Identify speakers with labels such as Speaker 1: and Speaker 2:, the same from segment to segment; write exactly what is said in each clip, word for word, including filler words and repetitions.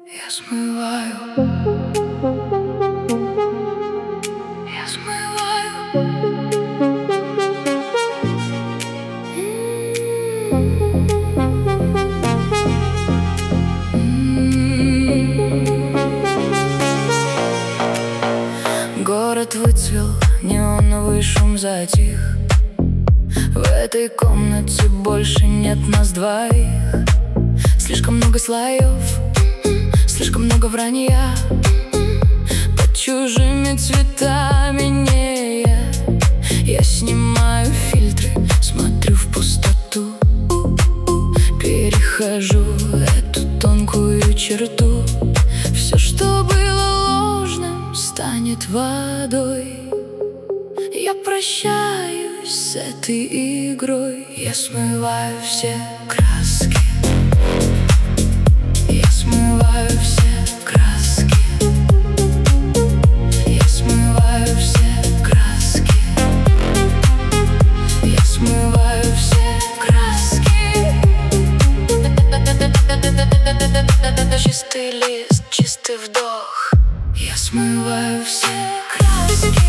Speaker 1: Я смываю, я смываю. Город выцвел, неоновый шум затих. В этой комнате больше нет нас двоих. Слишком много слоев, слишком много вранья. Под чужими цветами не я. Я снимаю фильтры, смотрю в пустоту. Перехожу эту тонкую черту. Все, что было ложным, станет водой. Я прощаюсь с этой игрой. Я смываю все краски. Я смываю все краски. Я смываю все краски. Я смываю все краски. Чистый лист, чистый вдох. Я смываю все краски.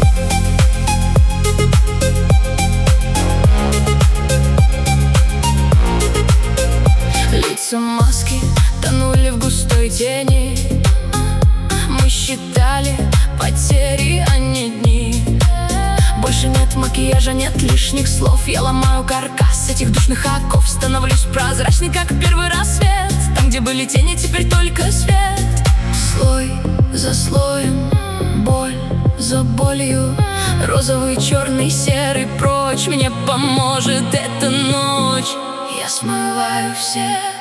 Speaker 1: Лица маски тонули в густой тени. Мы считали потери, а не дни. Больше нет макияжа, нет лишних слов. Я ломаю каркас этих душных оков. Становлюсь прозрачной, как первый рассвет. Там, где были тени, теперь только свет. Слой за слоем, боль за болью. Розовый, черный, серый прочь. Мне поможет эта ночь. Я смываю все